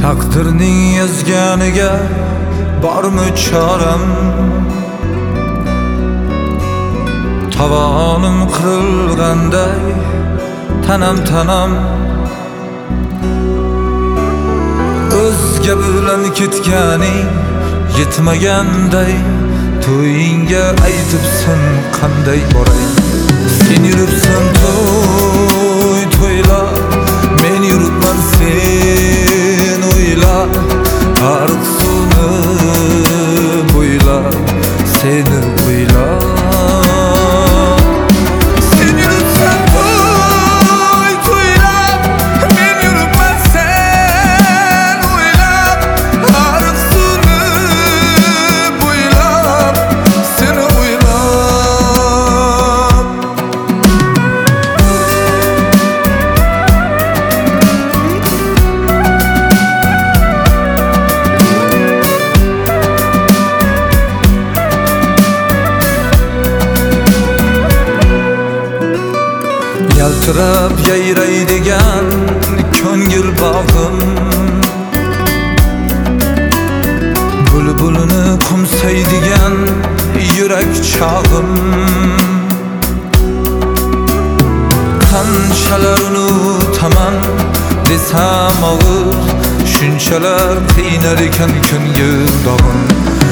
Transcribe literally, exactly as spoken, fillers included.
Taqdirning yozganiga bormi choram? Tavonim qirilganday tanam tanam o'zga bilan ketganing yetmaganday to'yingga aytibsan qanday boray? Sen yuribsan to'y to'ylab, men yuribman sen o'ylab, ariq suvni bo'ylab seni o'ylab. Yaltirab yayraydigan ko'ngil bog'im, bulbulini qo'msaydigan yurak chog'im. Qanchalar unutaman desam og'ir, shunchalar qiynar ekan ko'ngil dog'im.